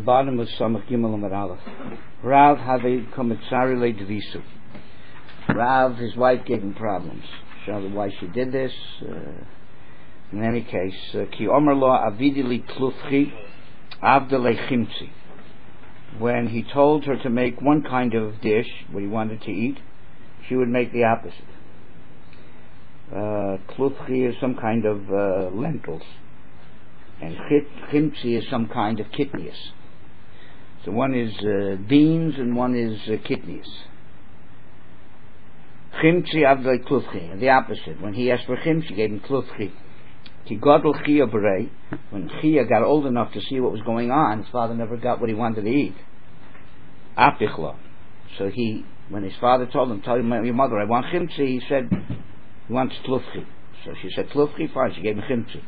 bottom of Samach Gimel Amud Aleph. Rav Havi Komitzari Le Dvisu. Rav, his wife gave him problems. Show why she did this. In any case, Ki Omer Lo Avidi Li Klufchi Avda Le Chimtzi. When he told her to make one kind of dish, what he wanted to eat, she would make the opposite. Klufchi is some kind of lentils, and chimtzi is some kind of kidneys. So one is beans and one is kidneys. Chimtzi avdei klufchi, and the opposite. When he asked for chimtzi, she gave him klufchi. Ki gadol Chia berei. When Chia got old enough to see what was going on, his father never got what he wanted to eat. Apichla. So when his father told him, "Tell your mother I want chimtzi," he said he wants klufchi. So she said klufchi, fine. She gave him chimtzi.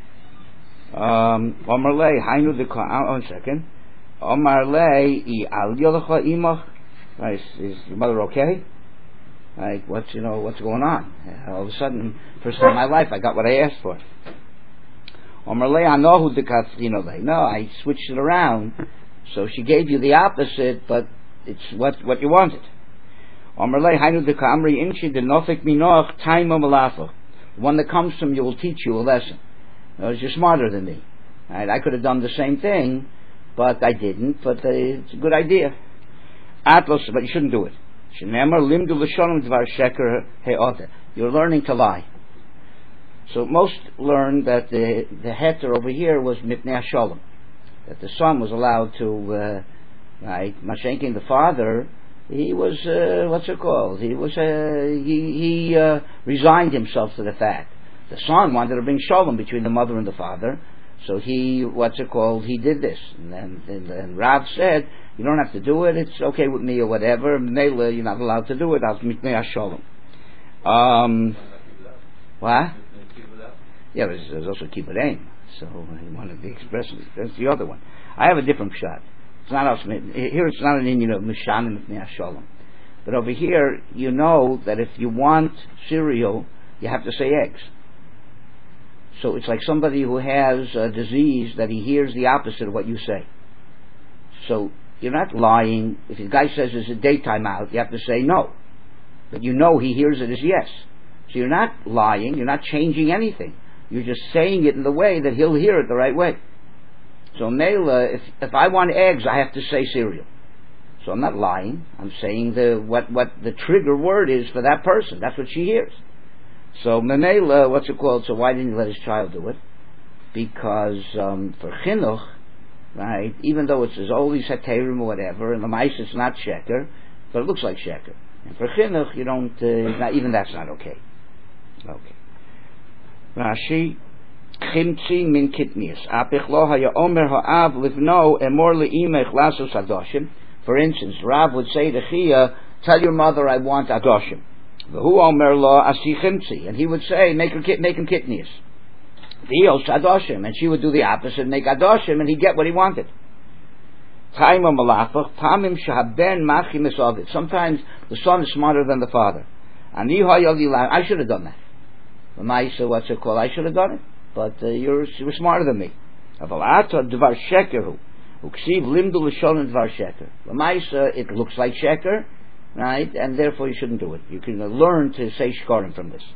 Omar lei hainu de one second. Omar lei I al yolacha imach. Is your mother okay? Like what's going on? All of a sudden, first time in my life, I got what I asked for. Omar lei anohu de katzino lei. No, I switched it around. So she gave you the opposite, but it's what you wanted. Omar lei hainu de kamri inchi de nofik minoch taima malafa. The one that comes from you will teach you a lesson. You're smarter than me. Right? I could have done the same thing, but I didn't. But it's a good idea. Atlas, but you shouldn't do it. You're learning to lie. So most learned that the heter over here was mipnei shalom, that the son was allowed to, Mashenkin, the father, he was what's it called? He was he resigned himself to the fact. The son wanted to bring shalom between the mother and the father, so he did this. And Rav said, you don't have to do it, it's okay with me or whatever, Mela, you're not allowed to do it, I'll meet me shalom. What? Yeah, there's also kibbut aim, so he wanted the expression, that's the other one. I have a different shot. It's not us, here it's not an Indian of Mishanim Mipnei Shalom. But over here, you know that if you want cereal, you have to say eggs. So it's like somebody who has a disease that he hears the opposite of what you say. So you're not lying. If the guy says it's a daytime out, you have to say no. But you know he hears it as yes. So you're not lying, you're not changing anything. You're just saying it in the way that he'll hear it the right way. So Mela, if I want eggs, I have to say cereal. So I'm not lying. I'm saying what the trigger word is for that person. That's what she hears. So Memela, what's it called? So why didn't he let his child do it? Because for chinuch, right? Even though it's all these heterim or whatever, and the mice it's not sheker, but it looks like sheker. And for chinuch, you don't. Even that's not okay. Okay. Rashi, chimtzi min kitnius. Apich lo haya omer ha'av livno emor le'imech lasos adoshim. For instance, Rav would say to Chia, "Tell your mother I want adoshim." V'hu omer lo asi chimtzi, and he would say, "Make him kitnius." V'yos adoshim, and she would do the opposite, make adoshim, and he'd get what he wanted. Taima malachach pamim shaben machim esavid. Sometimes the son is smarter than the father. Ani hayali, I should have done that. L'maisa, what's it called? I should have done it, but you were smarter than me. Avalata dvar shekeru, uksiv limdu l'sholin dvar sheker. L'maisa, it looks like sheker, right? And therefore you shouldn't do it. You can learn to say shkarim from this.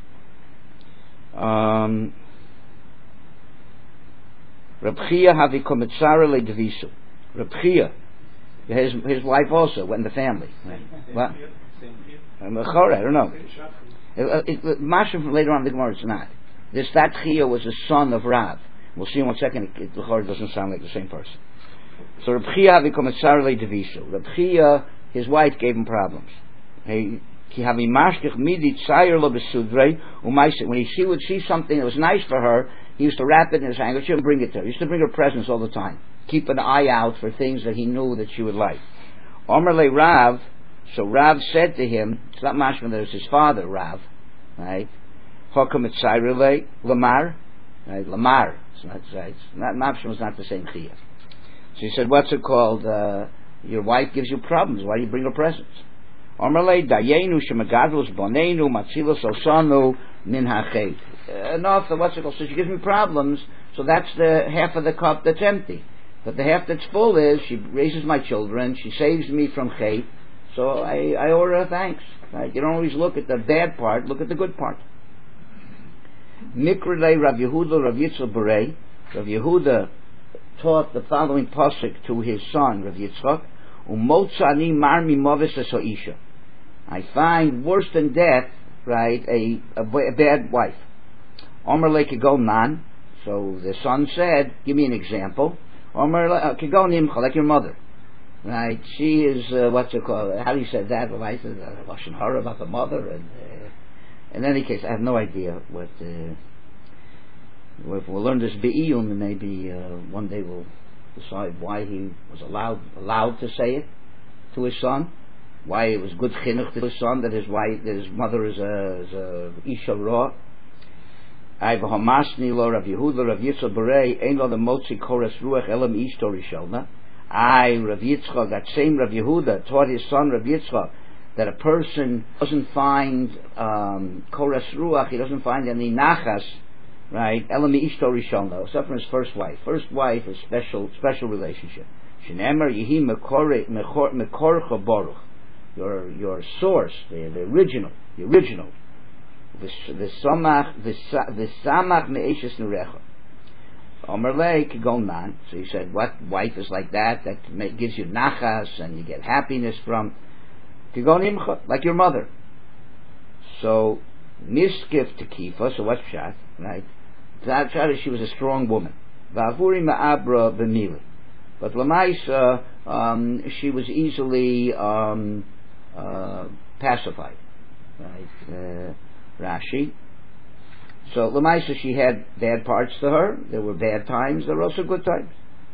Reb Chia havi komitzara le devisu. Reb Chia, his wife also went in the family. What? I don't know. Mashim later on in the Gemara, it's not. That Chia was the son of Rav. We'll see in 1 second. The Gemara doesn't sound like the same person. So Reb Chia havi komitzara le devisu. Reb Chia, his wife gave him problems. When she would see something that was nice for her, he used to wrap it in his handkerchief and bring it to her. He used to bring her presents all the time. Keep an eye out for things that he knew that she would like. Omer le Rav, so Rav said to him, it's not mashma that it was his father, Rav, right? Hokum et Sairele, Lamar, right? Lamar. It's not mashma, it's not the same Chia. So he said, what's it called? Your wife gives you problems. Why do you bring her presents? Omerle dayenu shemagadlus bonenu matzilos osanu min hachet. Enough. What's it called? So she gives me problems. So that's the half of the cup that's empty. But the half that's full is she raises my children, she saves me from hate, so I owe her thanks. Right? You don't always look at the bad part, look at the good part. Mikrele Rav Yehuda Rav Yitzchak Berei. Rav Yehuda taught the following pasuk to his son Rav Yitzchak: Umotzani marmi moves esoisha. I find worse than death, right, a bad wife. Omer le kigol nan. So the son said, give me an example. Omer le kigol nimcha, like your mother. Right, she is what's it called? How do you say that? The wife is lashon hara about the mother, and in any case, I have no idea what. If we'll learn this be'iyun, and maybe one day we'll decide why he was allowed to say it to his son. Why it was good chinuch to his son that his mother is a isha ra. I v'hamasni lo Rav Yehuda Rav Yitzchak Berei ein lo the motzi koras ruach elam ishto rishona. Rav Yitzchak, that same Rav Yehuda, taught his son Rav Yitzchak that a person doesn't find koras ruach, he doesn't find any nachas, right? Elam ishto rishona, except from his first wife. First wife is special relationship. Shenemer yehi mekorcha baruch. Your source, the original, the samach me'eshes nerecha. Omer le kigon nan. So he said, what wife is like that gives you nachas and you get happiness from? Kigon imcha, like your mother. So niskif tekifa. So what's pshat, right? Pshat is she was a strong woman. Va'avuri ma'abra b'mili. But lamaisa, she was easily pacified, right? Rashi. So Lamaisa, she had bad parts to her. There were bad times. There were also good times.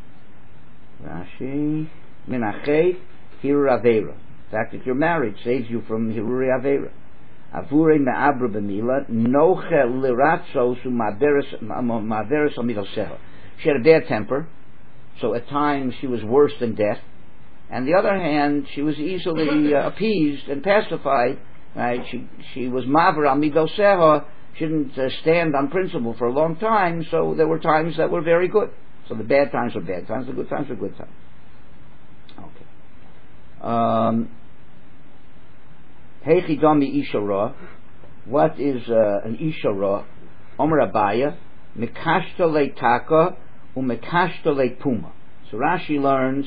Rashi. Minachet hirur avera. In fact, if you're married, saves you from hirur avera. Avure me'abra b'mila noche liratzos u'maveres amidoseha. She had a bad temper, so at times she was worse than death. And the other hand, she was easily appeased and pacified. Right? She was maver amidoseha. She didn't stand on principle for a long time. So there were times that were very good. So the bad times were bad times. The good times were good times. Okay. Heichi dami isha ra. What is an isha ra? Omer Abaya mikashta leitaka umikashta leipuma. So Rashi learns.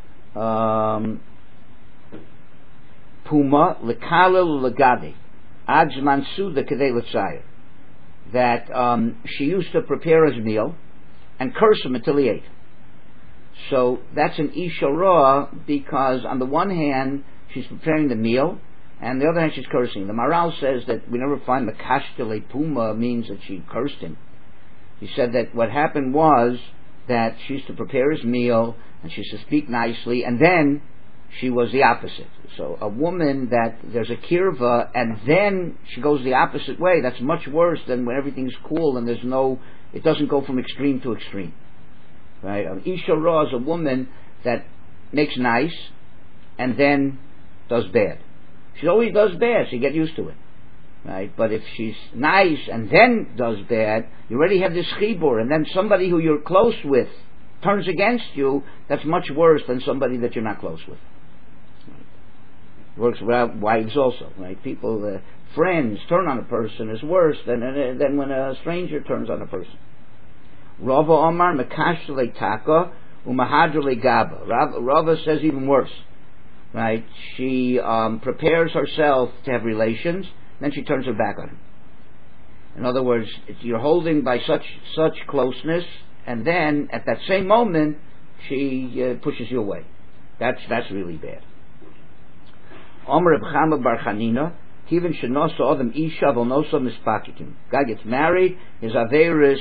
Puma lekalel legadi ajman suda kedei l'tzayir, that she used to prepare his meal and curse him until he ate. So that's an isha ra, because on the one hand she's preparing the meal, and the other hand she's cursing. The Maral says that we never find makashta puma means that she cursed him. He said that what happened was that she used to prepare his meal and she used to speak nicely, and then she was the opposite. So a woman that there's a kirva and then she goes the opposite way, that's much worse than when everything's cool and it doesn't go from extreme to extreme. Right? Isha Ra is a woman that makes nice and then does bad. She always does bad, so you get used to it. Right? But if she's nice and then does bad, you already have this chibur, and then somebody who you're close with turns against you, that's much worse than somebody that you're not close with. Right? It works with wives also, right? People, friends turn on a person is worse than when a stranger turns on a person. Rava Omar mekash leitaka umahadra legaba. Rava says even worse. Right? She prepares herself to have relations, then she turns her back on him. In other words, you're holding by such closeness, and then at that same moment she pushes you away. That's really bad. Omer Reb Chama bar Chanina, Kivin shenosa adam isha v'nosa mispakitim. Guy gets married, his averis,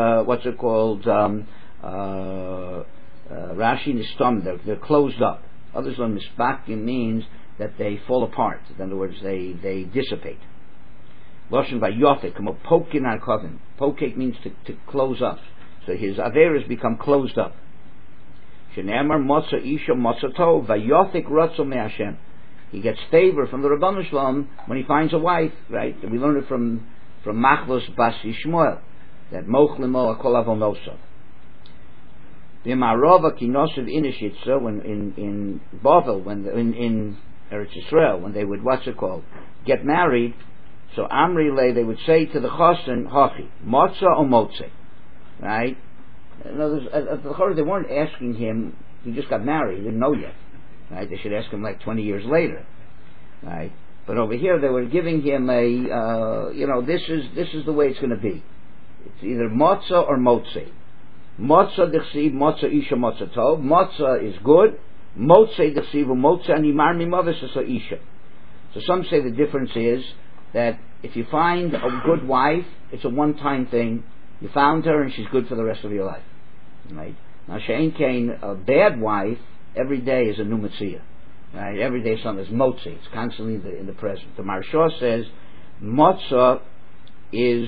Rashi nistam, they're closed up. Others on mispakim means that they fall apart. In other words, they dissipate. Loshen vayofik, come pokin al kovin. Pokek means to close up. So his averas become closed up. Shenemar motza isha motza tov vayofik rotzo me'Hashem. He gets favor from the Rabbanu Shalom when he finds a wife, right? And we learned it from Machlos Bas Yishmael, that moch limo akol avon nosav. B'marova kinosiv inishitza, when in Bavel, when in Eretz Yisrael, when they would get married. So Amri Le, they would say to the chosin, Hachi, Motza or Motze, right? In other words, at the Chorah, they weren't asking him. He just got married. He didn't know yet, right? They should ask him like 20 years later, right? But over here, they were giving him this is the way it's going to be. It's either Motza or Motze. Motza dechsiv, Motza isha, Motza tov. Motza is good. Motze dechsiv, Motza animar mimavis isha. So some say the difference is that if you find a good wife, it's a one-time thing. You found her and she's good for the rest of your life. Right? Now, She'ein Kain, a bad wife, every day is a new Metzia. Right? Every day something is Motzi. It's constantly in the present. The Maharsha says, Motza is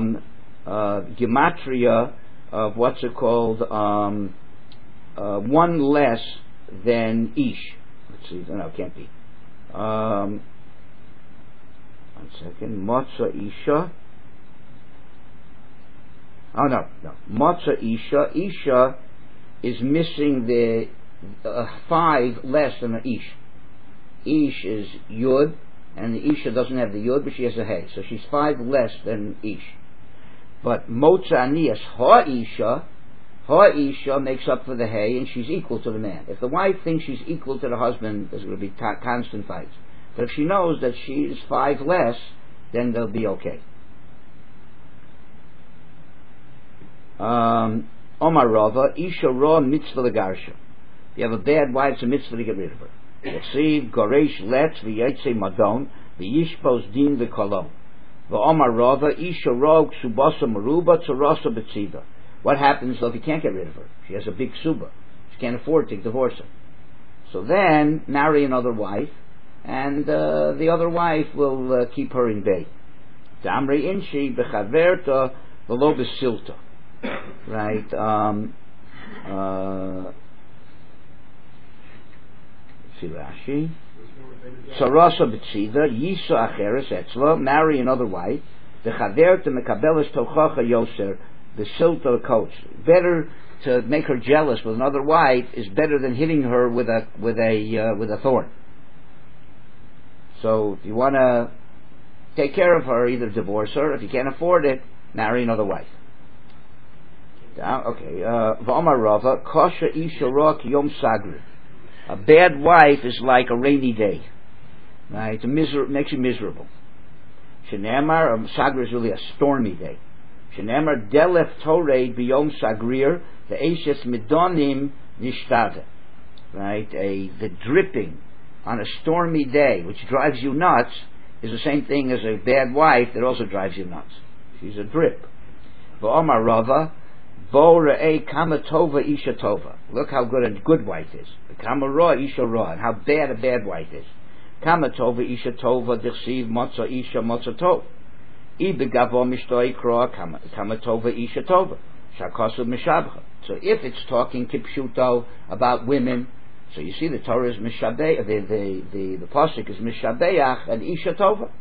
gematria of what's it called, one less than Ish. Let's see, no, it can't be. 1 second. Motza Isha. Oh no. Motza Isha. Isha is missing the 5 less than an Ish. Ish is Yud, and the Isha doesn't have the Yud, but she has a Hey. So she's 5 less than Ish. But Motza Anias Ha-Isha makes up for the Hey, and she's equal to the man. If the wife thinks she's equal to the husband, there's going to be constant fights. But if she knows that she is 5 less, then they'll be okay. Omar Rava, Isha Ra Mitzvah Legarsha. If you have a bad wife, it's a mitzvah to get rid of her. Yatziv, Goresh, Letz, V'yetze Madon, V'yishpos Din V'kolom. V'Omar Rava, Isha Ra Ksubasa Maruba, Tzarasa B'tziva. What happens though if you can't get rid of her? She has a big suba. She can't afford to divorce her. So then, marry another wife, and the other wife will keep her in bay. Damri inshi bechaverta v'lo besilta. Right? See Rashi. Sarasa b'tzida yisa acheres etzla. Marry another wife. Bechaverta mekabeles tochacha yoser besilta coach. Better to make her jealous with another wife is better than hitting her with a thorn. So if you want to take care of her, either divorce her. If you can't afford it, marry another wife. Okay. V'Amar Rava, Kosha Isha Ra Yom Sagri. A bad wife is like a rainy day. Right? It makes you miserable. Shenemar, Sagri is really a stormy day. Shenemar Delef Torei B'Yom Sagrir, the Eishes Midonim Nishtave. Right? The dripping on a stormy day, which drives you nuts, is the same thing as a bad wife that also drives you nuts. She's a drip. V'Omar Rava, Bo Re'ei Kama Tova Isha Tova. Look how good a good wife is. Kama Ra Isha Ra, and how bad a bad wife is. Kama Tova Isha Tova Dechsiv Motza Isha Motza Tov. I Begavo Mishtoi Kra Kama Tova Isha Tova. Shakosu Mishabcha. So if it's talking Kipshuto about women, so you see the Torah is Mishabeh, the Pasuk is Mishabeach and Isha Tova.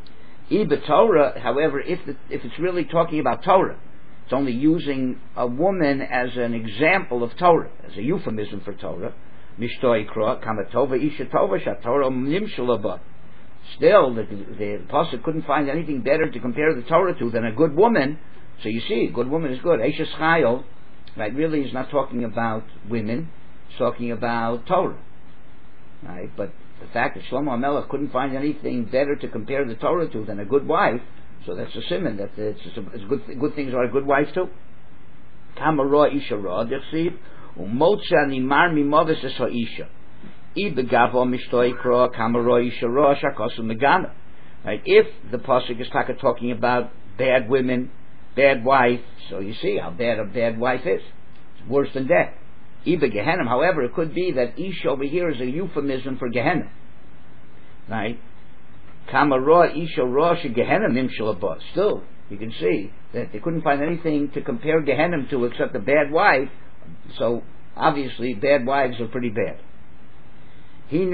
I Torah, however, if it's really talking about Torah, it's only using a woman as an example of Torah, as a euphemism for Torah. Mishtoi Kra Kama Tova Isha Tova Shatorah Nimshalaba. Still, the Pasuk couldn't find anything better to compare the Torah to than a good woman. So you see, a good woman is good. Eishes Chayil, right, really is not talking about women. It's talking about Torah, right? But the fact that Shlomo HaMelech couldn't find anything better to compare the Torah to than a good wife, so that's a siman that it's good things are a good wife too. Kama Ra Isha Ra Dechsiv Umotza Nimar Mimovis Es HaIsha I Begavo Mishtoi Kra Kama Ra Isha Ra Shakosu Megana. Right? If the pasuk is talking about bad women, bad wife, so you see how bad a bad wife is. It's worse than death. Iba Gehenna. However, it could be that Isha over here is a euphemism for Gehenna. Right? Kama Ra Isha Ra Gehenna Nimshalabah. Still, you can see that they couldn't find anything to compare Gehenna to except a bad wife. So obviously, bad wives are pretty bad. I'm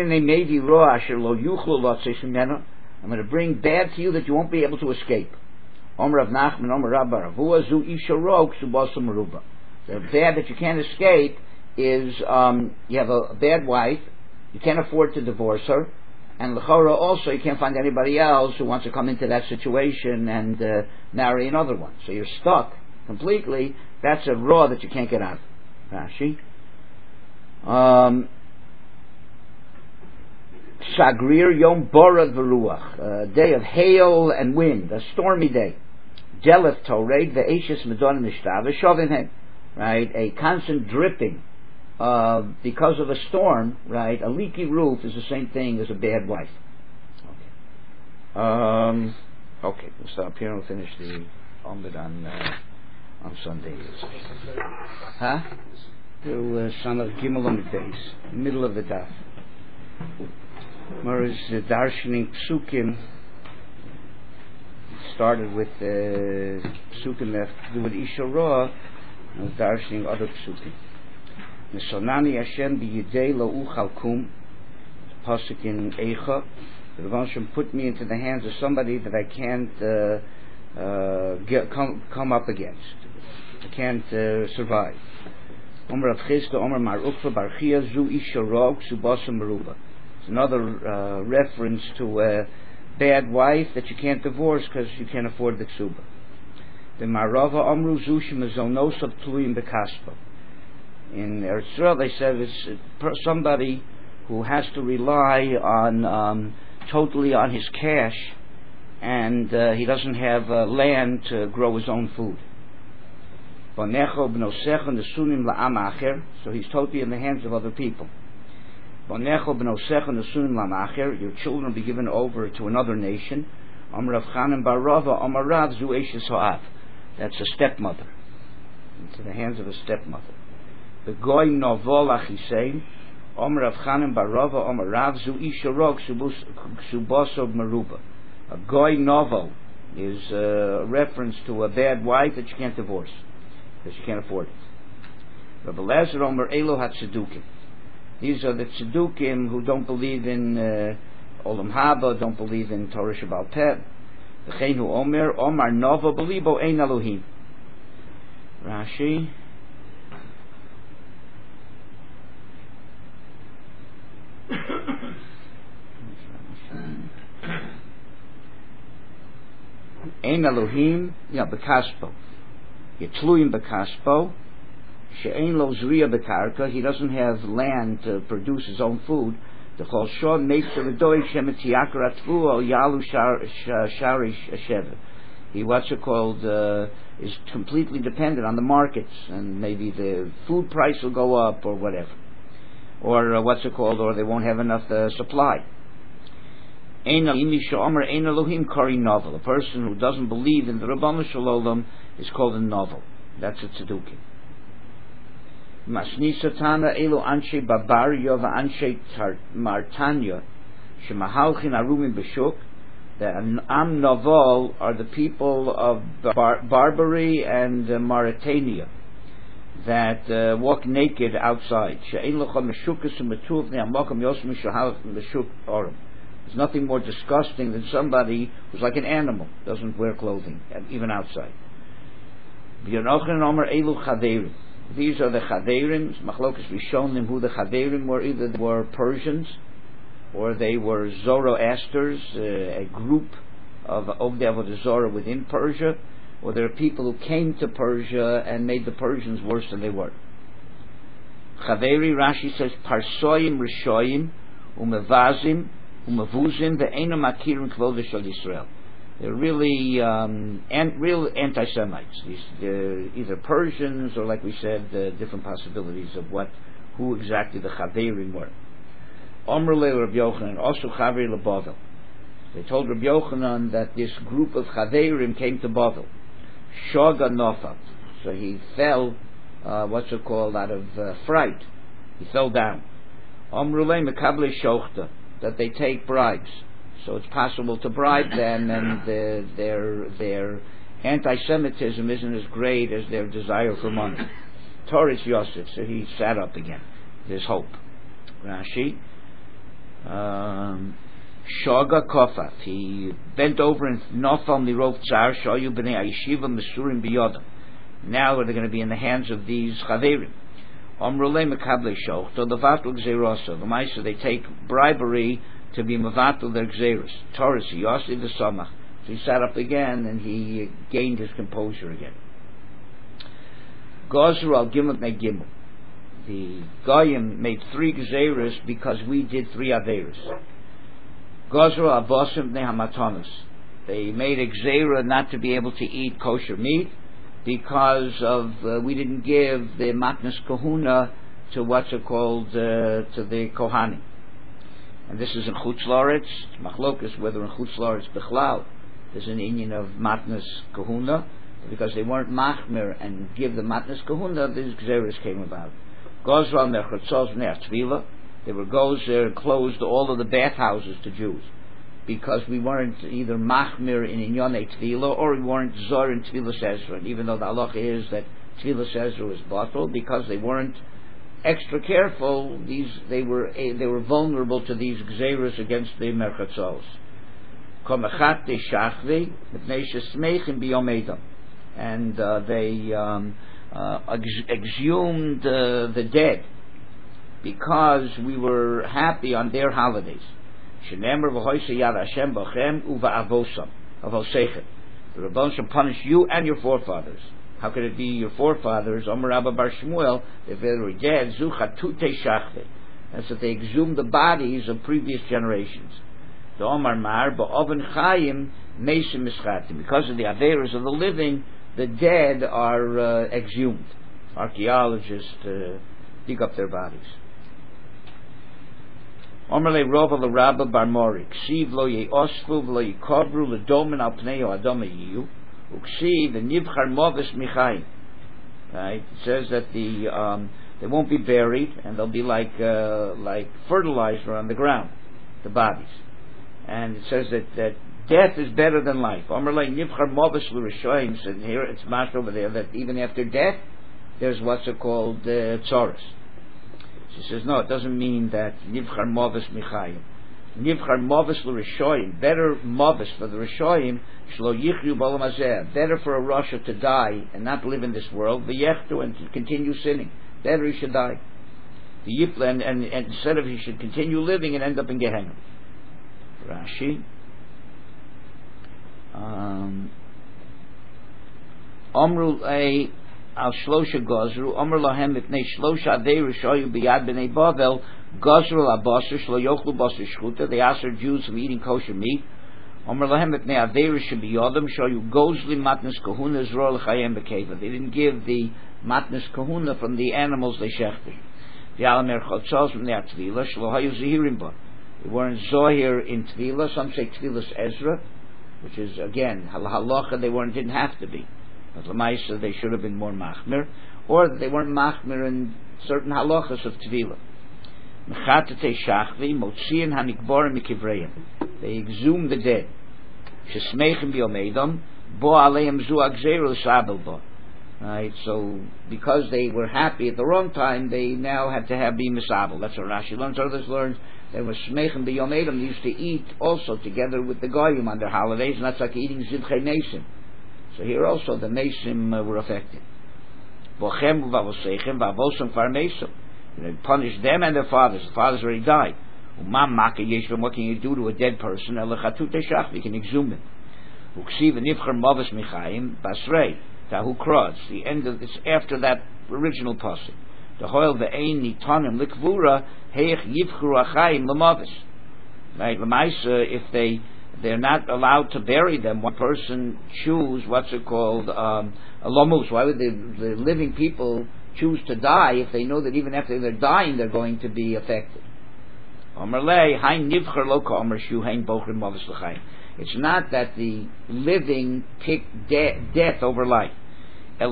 going to bring bad to you that you won't be able to escape. The bad that you can't escape is you have a bad wife, you can't afford to divorce her, and l'chora also you can't find anybody else who wants to come into that situation and marry another one. So you're stuck completely. That's a raw that you can't get out of. Rashi. Shagrir Yom Borad V'Ruach, a day of hail and wind, a stormy day. Jelef Toreg Ve'eshes Medon Nishtav V'Shovim, right? A constant dripping because of a storm, right? A leaky roof is the same thing as a bad wife. Okay, we'll stop here and we'll finish the Omid on Sunday. Huh? To Sanach Gimel Omid Beis, middle of the daf. Whereas Darshaning Psukim started with Psukim that have to do with Isha Ra, and was Darshaning other Psukim. Nesonani Hashem b'yidei lo uchal kum, pasuk in Eicha. The Rebbe Hashem put me into the hands of somebody that I can't come up against. I can't survive. Omer Rav Chizda, Omer Mar Ukva Bar Chia, Zu Isha Ra, Ksubasa Meruba. It's another reference to a bad wife that you can't divorce because you can't afford the ksuba. The Marava Amru Zushim Zonosav Tluyim Bekaspa. In Eretz Yisrael they said it's somebody who has to rely on totally on his cash, and he doesn't have land to grow his own food. So he's totally in the hands of other people. Your children will be given over to another nation. That's a stepmother. It's in the hands of a stepmother. The goy novol achisein. A goy novel is a reference to a bad wife that you can't divorce because you can't afford it. Rabbi Lezer Omer Elo HaTzedukim. These are the Tzedukim who don't believe in Olam Haba, don't believe in Torah Shabbal Peh. V'chein hu Omer, Omar Nova Belibo Ein Elohim. Rashi. Ein Elohim, Bekaspo. Yetluyim Bekaspo. She'ein lo zriya bekarka, he doesn't have land to produce his own food. The chol shon makes a redoy shemet yakratvu al yalu sharish asheva. He is completely dependent on the markets, and maybe the food price will go up or whatever, or or they won't have enough supply. Ein Elohim kari novel. A person who doesn't believe in the Rabbanu Shalom is called a novel. That's a tzedukah. Masni Satana Elo Anshe Babaria Anshe Martanya Shemahalchin Arumim Beshuk. The Am Naval are the people of Barbary and Mauritania that walk naked outside. There's nothing more disgusting than somebody who's like an animal, doesn't wear clothing, even outside. These are the Chaderim. Machlokas, we've shown them who the Chaderim were. Either they were Persians or they were Zoroasters, a group of Ovdei Avodah Zorah within Persia, or there are people who came to Persia and made the Persians worse than they were. Chaveri, Rashi says, Parsoyim Rishoyim Umevazim Umevuzim Ve'ena Makirim Kvodah Shel Yisrael. They're really real anti-Semites. They're either Persians or, like we said, different possibilities of who exactly the Chaverim were. Omer le Rabbi Yochanan, also Chaver le Bavel. They told Rabbi Yochanan that this group of Chaverim came to Bavel. Shoga Nofat. So he fell, out of fright. He fell down. Omer le Mekable Shochta, that they take bribes. So it's possible to bribe them, and their anti-Semitism isn't as great as their desire for money. Torah Yosef, so he sat up again. There's hope. Rashi. Shoga Kofat. He bent over and Nofal Mirov Tsar Shoyu B'nei Ayeshiva Mesurim B'Yodam. Now they're going to be in the hands of these chaverim. Omrulei mekable shoch to levatul gzeirosa. The Maisa, they take bribery to be mevatul their gzeiros. Taurus Yossi the Samach. So he sat up again and he gained his composure again. Gozru al Gimel me Gimel. The Goyim made 3 gzeiros because we did 3 averos. Gozru al Bosim bnei hamatanos. They made a gzeira not to be able to eat kosher meat because of we didn't give the matnas kahuna to what's it called to the kohanim. And this is in Chutz La'aretz. Machlokas whether in Chutz La'aretz Bechlal there's an inyan of matnas kahuna, because they weren't machmir and give the matnas kahuna, these gzeiros came about. Gozral nechatzos ne'atvila. They were goes there and closed all of the bathhouses to Jews, because we weren't either machmir in Inyonei Tvila or we weren't zor in Tvilas Ezra. And even though the halacha is that Tvilas Ezra was bottled, because they weren't extra careful, they were vulnerable to these gzeiros against the merchatzos. Komachat de shachvi mipnei shesmeichim biyom edom, and they exhumed the dead because we were happy on their holidays. Shenemer v'hoyse yad Hashem b'chem uva'avosam avosechem. The Rebbeinu shall punish you and your forefathers. How could it be your forefathers? Omer Rabba Bar Shmuel, if they were dead, zuchatute shachve. That's that they exhumed the bodies of previous generations. The Omar Mar ba'oven chayim meisim mischatim. Because of the averos of the living, the dead are exhumed. Archaeologists dig up their bodies. Omerle Rova l'Rabba Bar Mori Ksiv lo ye'osfu v'lo yikobru l'domen al pnei ha'adama yiyu uksiv v'nivchar moves michayim. Right? It says that they won't be buried and they'll be like fertilizer on the ground, the bodies. And it says that death is better than life. Omerle nivchar moves l'rishoyim. And here it's mashed over there that even after death there's what's called tzoros. She says, no, it doesn't mean that Nivchar Moves Michayim. Nivchar Moves l'Rishoyim, better Moves for the Rishoyim, Shlo Yichyu B'olam Hazeh, better for a Rasha to die and not live in this world, V'yechtu, and to continue sinning. Better he should die. The Yipla, and instead of he should continue living and end up in Gehenna. Rashi. Omru Al Shlosha Gozru, Omer Lahem Mipnei Shlosha Adei Rishoyu B'yad B'nei Bavel, Gozru L'Abasar Shlo Yochlu Basar Shchuta. They asked their Jews from eating kosher meat. Omer Lahem Mipnei Adei Rishoyu B'yodam Shoyu Gozli Matnas Kahuna Zrol L'Chayem B'Keva. They didn't give the Matnas Kahuna from the animals they shechted. The Alamer Chotzos from the Tvila Shlo Hayu Zehirim Ba. They weren't Zohir in Tvila. Some say Tvilas Ezra, which is again halacha. They didn't have to be. But Lamaisa, they should have been more machmir, or they weren't machmir in certain halachas of Tvila. Mechatete shachvi motziin hanikborim mikivreim. They exhumed the dead. Shesmeichem biyomedom bo aleim zu agzeru sabel bo. Right, so because they were happy at the wrong time, they now had to be misabel. That's what Rashi learns. Others learned they were shmeichem biyomedom. They used to eat also together with the goyim on their holidays, and that's like eating zivchei nesim. So here also the Mesim were affected. They punished them and their fathers. The fathers already died. What can you do to a dead person? You can exhume him. Tahu Kros. The end of this after that original pasuk. The hoil ve'ein nitanim likvura heich yivchru achayim lamavis. Right, lemaisa, if they're not allowed to bury them. One person choose what's it called a lomus. Why would the living people choose to die if they know that even after they're dying they're going to be affected? It's not that the living pick death over life. The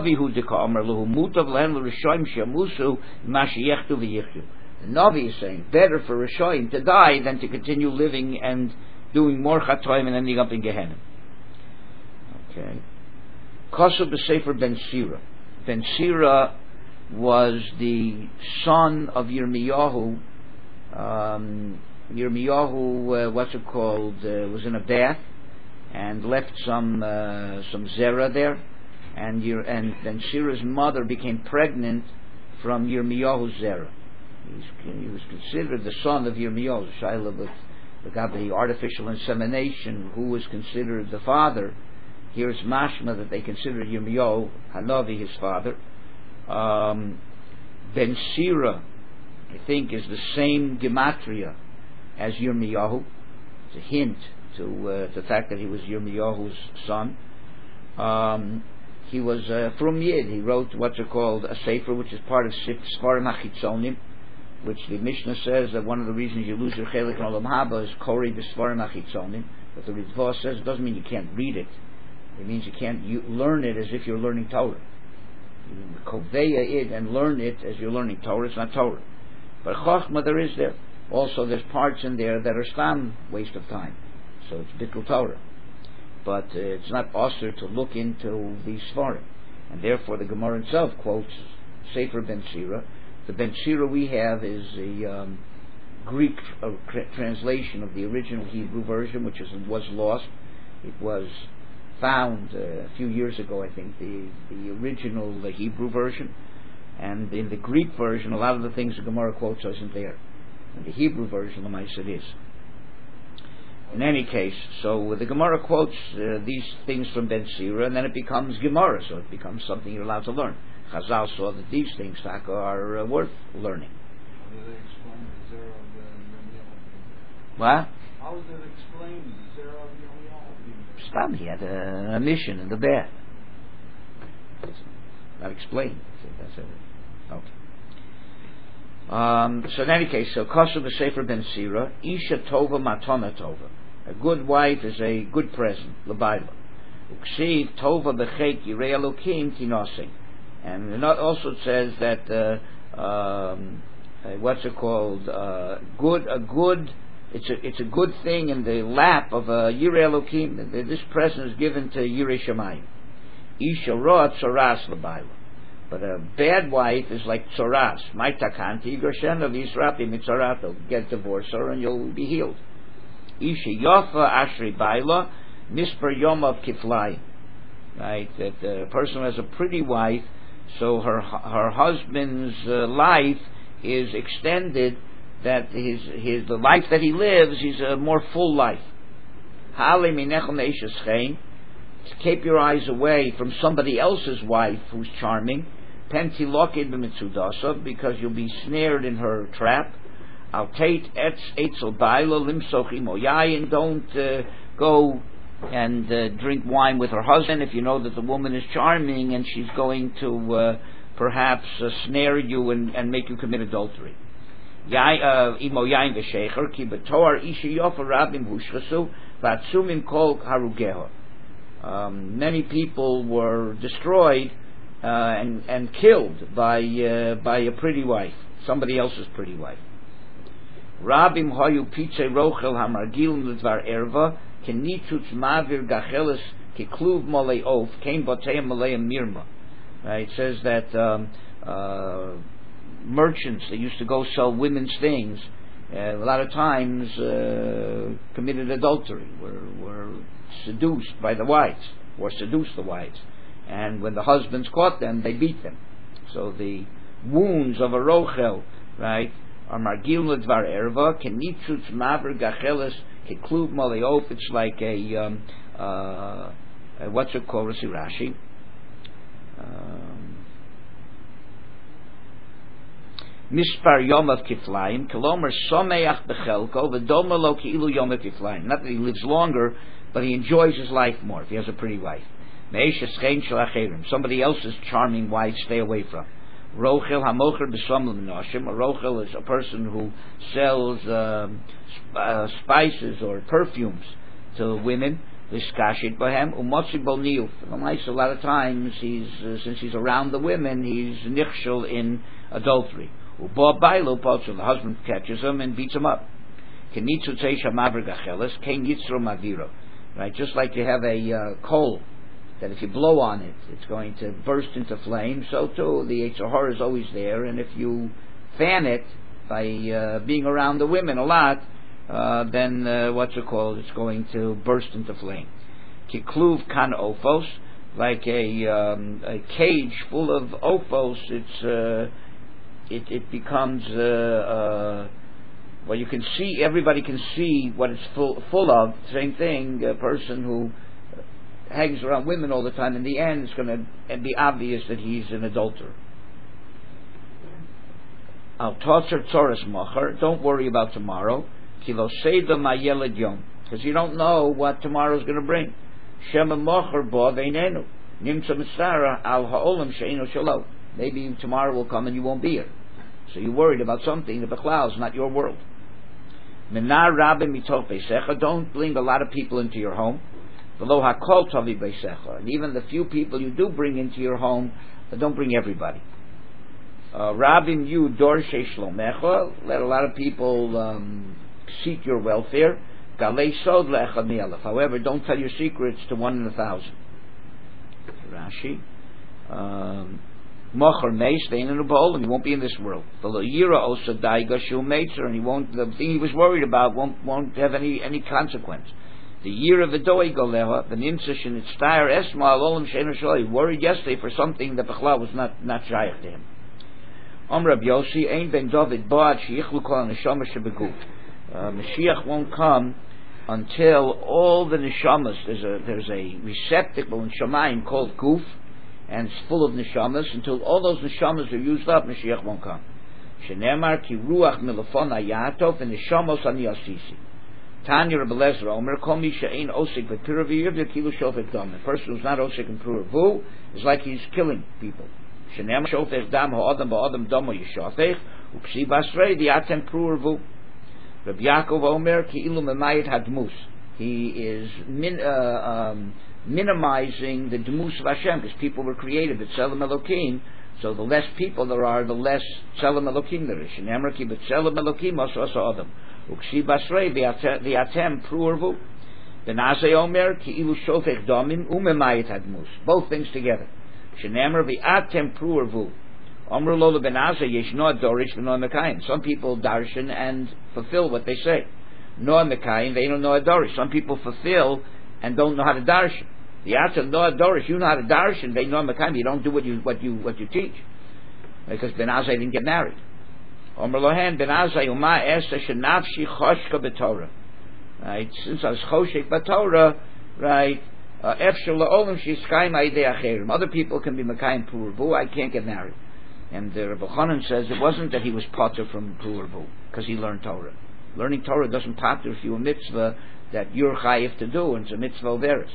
Navi is saying better for Rishoyim to die than to continue living and doing more chatoim and ending up in Gehenna. Okay. Kosov B'Sefer Ben Sira. Ben Sira was the son of Yirmiyahu. Yirmiyahu, was in a bath and left some zera there, and then Shira's mother became pregnant from Yirmiyahu's zera. He was considered the son of Yirmiyahu. Shaila with the artificial insemination, who was considered the father. Here's mashma that they considered Yirmiyahu Hanavi his father. Ben Sira, I think, is the same gematria as Yirmiyahu. It's a hint to the fact that he was Yirmiyahu's son. He was from Yid. He wrote what's called a sefer, which is part of Sfarim HaChitzonim, which the Mishnah says that one of the reasons you lose your chelik in Olam Haba is Kori B'Sfarim HaChitzonim. But the Ritva says it doesn't mean you can't read it. It means you can't learn it as if you're learning Torah. You koveya it and learn it as you're learning Torah. It's not Torah. But Chochmah there is there. Also there's parts in there that are stam waste of time. So it's Bittul Torah. But it's not usher to look into these Sfarim. And therefore the Gemara itself quotes Sefer Ben Sira. The Ben Sira we have is a Greek translation of the original Hebrew version, which was lost. It was found a few years ago, I think, the original Hebrew version. And in the Greek version, a lot of the things the Gemara quotes isn't there. In the Hebrew version, the Maisa it is. In any case, so the Gemara quotes these things from Ben Sira, and then it becomes Gemara, so it becomes something you're allowed to learn. Chazal saw that these things are worth learning. How do they explain the zero of the What? How is it explained the zero of the Stam, he had a mission in the bed. Not explained. That's it. Okay. So in any case, so Kosu B'Sefer Ben Sira, Isha Tova Matona Tova. A good wife is a good present, L'Baila. Uksiv Tova B'Chek Yirei Elokim Tinosing. And also it says that what's it called? It's a good thing in the lap of a Yirei Elokim. This present is given to Yirei Shamayim. Isha Ra Tzoras L'Baila. But a bad wife is like Tzoras. My takanti Gershena V'Yisrapi Mitzorat. They'll get divorced her and you'll be healed. Isha Yofa Ashri Baila Misper Yom of Kiflai. Right, that the person has a pretty wife, so her husband's life is extended. That the life that he lives, he's a more full life. Hale Minechel Neisha Schein. Keep your eyes away from somebody else's wife who's charming. Penti Lokid B'Mitzudasa, because you'll be snared in her trap. Al Tate Etz Eitzel Baila Limsochi Moyayin. Don't go and drink wine with her husband if you know that the woman is charming and she's going to perhaps snare you and make you commit adultery. Imo Yain V'Shecher Ki B'Tor Isha Yofa Rabim Hushchasu V'Atzumim Kol Harugeho. Many people were destroyed and killed by a pretty wife, somebody else's pretty wife. Rabim Hayu Pitzei Rochel Hamargilim L'Dvar Erva Kenitzutz Mavir Gachelis Kikluv Molei Of Kein Boteim Molei Mirma. It says that merchants that used to go sell women's things a lot of times committed adultery, were seduced by the wives, or seduced the wives, and when the husbands caught them, they beat them. So the wounds of a rochel, right, are margil ledvar erva kenitzutz maver gacheles kekluv maleop. It's like a what's it called? Rashi. Mispar Yom of Kiflaim, Kilomer Someach Bechelko, V'doma Lo Ki'ilu Yom of Kiflaim. Not that he lives longer, but he enjoys his life more if he has a pretty wife. Me'esh Eschein Shel Acherim. Somebody else's charming wife, stay away from. Rochel Hamocher B'Som L'Menoshim. A Rochel is a person who sells spices or perfumes to women. V'skashit Bohem Umotzi Bo Niyuf. A lot of times, since he's around the women, he's nichshel in adultery. The husband catches him and beats him up. Right, just like you have a coal that if you blow on it, it's going to burst into flame. So too, the Yetzer Hara is always there, and if you fan it by being around the women a lot, then it's going to burst into flame. Kikluv kan ofos like a cage full of ophos. It becomes well, you can see, everybody can see what it's full of. Same thing, a person who hangs around women all the time, in the end it's going to be obvious that he's an adulterer. Al Totzer Tzoras Mocher, don't worry about tomorrow. Kilo Seda Mayeled Yom, because you don't know what tomorrow's going to bring. Shema Mocher Bo Veinenu, Nimtza Mitzara Al Ha'olam She'enu Shalom. Maybe tomorrow will come and you won't be here. So you're worried about something, the Bechlal is not your world. Menar Rabbe Mitoch Beisecha, don't bring a lot of people into your home. V'lo Hakol Tavi Beisecha, and even the few people you do bring into your home, don't bring everybody. Rabim Yu Dorshe Shlomecha, let a lot of people seek your welfare. Galei Sod Lecha Mi'alef, however, don't tell your secrets to 1 in 1,000. Rashi. Mocher Meis Ve'inenu Ba'olam, he won't be in this world. V'lo Yira Osa Daiga Shu Meitzer, and he won't, the thing he was worried about won't have any consequence. The year of the Doi Goleha, the Nimtza Shenitztayer Esma Al Olam She'enu Shalom, he worried yesterday for something that Bechlal was not shaykh to him. Rab Yossi, Ein Ben David Ba'ad Sheyichlu Kol Neshama Shebeguf. Mashiach won't come until all the neshamas, there's a receptacle in Shamayim called Guf, and it's full of neshamas. Until all those neshamas are used up, Mashiach won't come. Shenemar ki ruach milafon ayatov and neshamos ani asisi. Tanya Rebbe Lezer Omer kol mi she'ein osik v'pirav yivya kilu shofek dam. The person who's not osik in piravu is like he's killing people. Shenemar shofek dam ha'adam ba'adam damo yishofech u'ksi basrei di'atem piravu. Rabbi Yaakov Omer ki ilu memayit hadmus. He is minimizing the Demus of Hashem, because people were created at Tzelem Elokim, so the less people there are, the less Tzelem Elokim there is. Shenemar ki b'Tzelem Elokim also Adam. Uksi basrei v'atem pru'ervu. Benazai Omer ki ilu shofech domim u'memayit hadmus. Both things together. Shenemar v'atem pru'ervu. Omer lo lebenazai yesh noah dorish v'noah mekayim. Some people darshan and fulfill what they say. Noah mekayim ve'eno noah dorish. Some people fulfill and don't know how to darshan. The answer Noah Dorish, you know how to darshan, they know Mekayim, you don't do what you teach. Because Ben Azai didn't get married. Omer Lohan Ben Azai Uma Esa Shenafshi Choshka B'Torah. Right, since I was Choshek B'Torah, right, Efshel La'olam Shishkayim Aidei Acherim. Other people can be Mekayim Purvu, I can't get married. And Rabbi Chanan says it wasn't that he was potter from Purvu, because he learned Torah. Learning Torah doesn't potter if you a mitzvah that you're chayiv to do, and it's a mitzvah overis.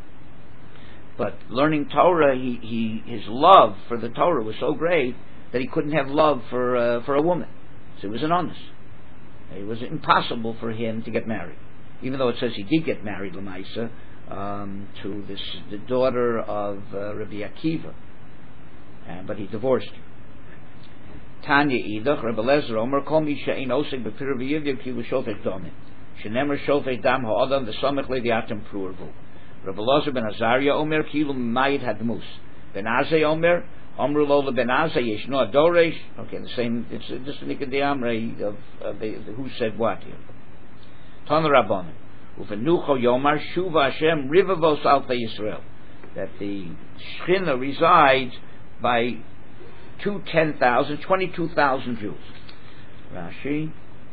But learning Torah, his love for the Torah was so great that he couldn't have love for a woman. So it was an honest. It was impossible for him to get married, even though it says he did get married, Lamaisa, to the daughter of Rabbi Akiva, but he divorced her. Tanya Idach, Rebbe Lezer Omer, Kol Mi She'ein Osek B'Pirav Yivya Kilu Shofech Domim. Shenemar Shofech Dam Ha'adam V'Samech Le'Viatem Pru'ervu. Rebbe Lezer Ben Azariah Omer, Kilu Mayit Hadmus. Ben Azai Omer, Omru Lo Ben Azai Yesh Noah Doresh. Okay, the same, it's just a Nikad Amrei of who said what here. Ton Rabbanim. Uvenucho Yomar Shuva Hashem Rivavos Alpha Yisrael. That the Shechina resides by 22,000 Jews. Rashi.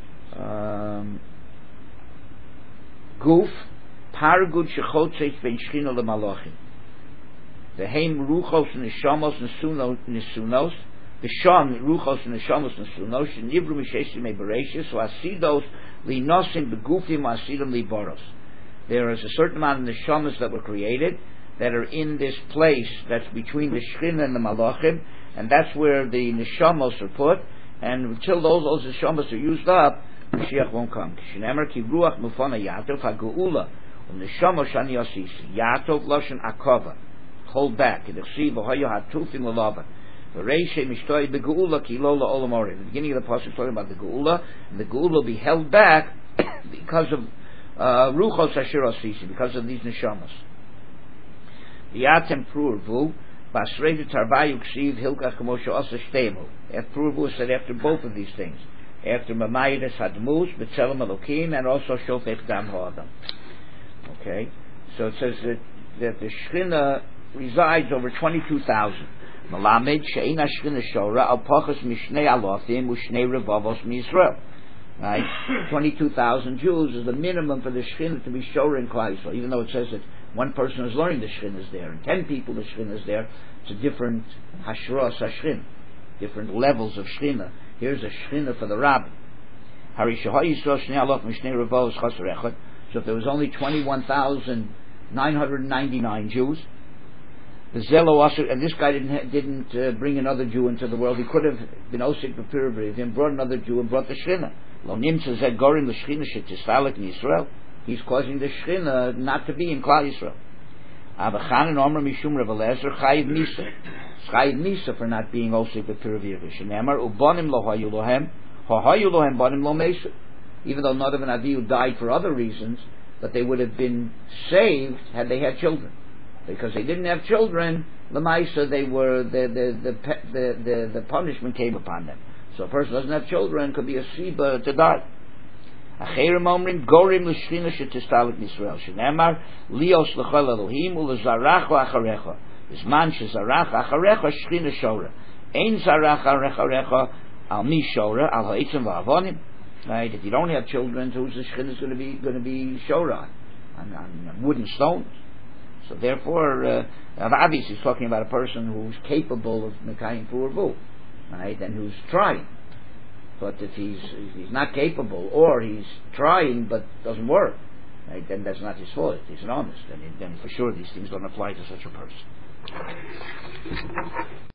Guf Pargud Shechotzech Ben Shechina LeMalachim. The Heim Ruchos Neshamos Nesunos. The Shon Ruchos Neshamos Nesunos. Nivru Mishesim Ebereshis. So Asidos Linosim Begufim Asidam Liboros. There is a certain amount of neshamas that were created that are in this place that's between the Shechina and the Malachim, and that's where the neshamos are put. And until those neshamos are used up, Mashiach won't come. Shenemar ki ruach mufana Yaakov hageula u'neshamos shani yosisi Yaakov loshen akova, hold back. K'dechsiv v'hoyo hatufim l'lava v'reishe mishtoi begeula ki lo la'olam orim. The beginning of the passage is talking about the geula, and the geula will be held back because of ruchos asher osisi, because of these neshamos. V'yatem pru'ervu basrei v'tarvayu ksiv hilkach k'moshe osa shteimu. After pru'ervu said after both of these things, after Mamayidus Hadmus, B'Tzelem Elokim, and also Shofech Dam Ha'adam. Okay, so it says that the Shechina resides over 22,000. Malamed she'ein Shechina shora al pachas mishnei alofim u'shnei revavos miYisrael. Right, 22,000 Jews is the minimum for the Shechina to be shora in Klal Yisrael. Even though it says that one person is learning the Shechina is there, and 10 people the Shechina is there, it's a different hashras hashchina, different levels of Shechina. Here's a Shechina for the Rabbi. So if there was only 21,999 Jews, the Zelo and this guy didn't bring another Jew into the world. He could have been Osik B'Pirav and brought another Jew and brought the Shechina. Lo nimtza zeh gorim l'Shechina shetistalek in Yisrael. He's causing the Shechina not to be in Klal Yisrael. Avachanan Omer Mishum Rav Eliezer Chayiv Misa. Chayiv Misa for not being Osik B'Pirav Shenemar ubonim lo hayu lohem hahayu lohem bonim lo meisa. Even though Nadav and Avihu died for other reasons, but they would have been saved had they had children. Because they didn't have children, Lamaisa, they were the punishment came upon them. So a person who doesn't have children could be a siba to die. Acherim omrim gorim l'shchina shetistalek Yisrael. Shenemar lios l'chol Elohim u'lezarach acharecha. Bisman shezarach acharecha shchina shora. Ein zarach acharecha al mi shora al ha'itzim va'avonim. Right? If you don't have children, who's the shchina is going to be shora on wooden stones. So therefore, obviously he's talking about a person who's capable of Mekayim Purvu, right, and who's trying. But if he's not capable, or he's trying but doesn't work, right, then that's not his fault. He's an honest, and then for sure these things don't apply to such a person.